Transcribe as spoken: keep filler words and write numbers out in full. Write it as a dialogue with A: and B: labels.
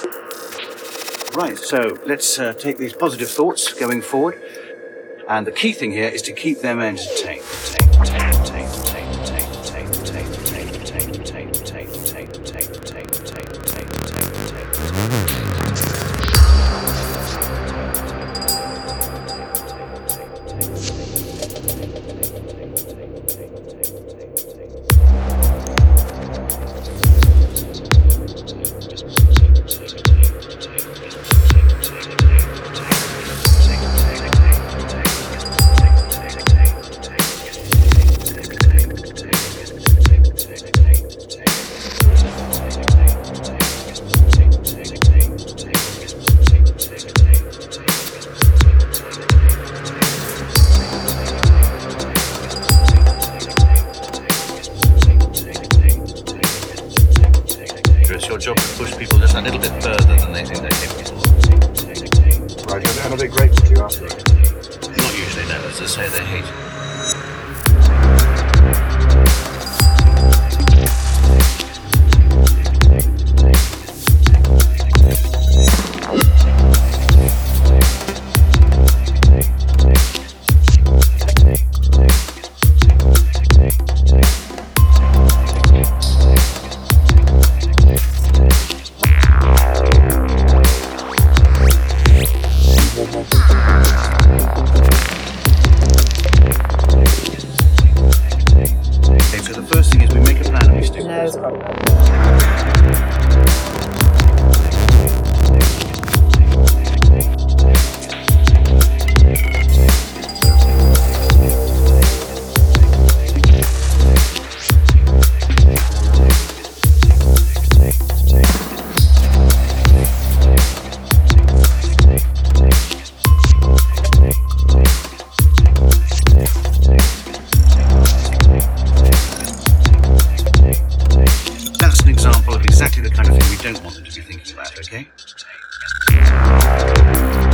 A: Right, so let's uh, take these positive thoughts going forward. And the key thing here is to keep them entertained.
B: It's your job to push people just a little bit further than they think they can before.
C: Right, you're a bit grateful to you after it.
B: Not usually, no, as I say, they hate it.
A: Okay, so the first thing is we make a plan and we stick
D: No
A: with it.
D: problem.
A: That's an example of exactly the kind of thing we don't want them to be thinking about, okay?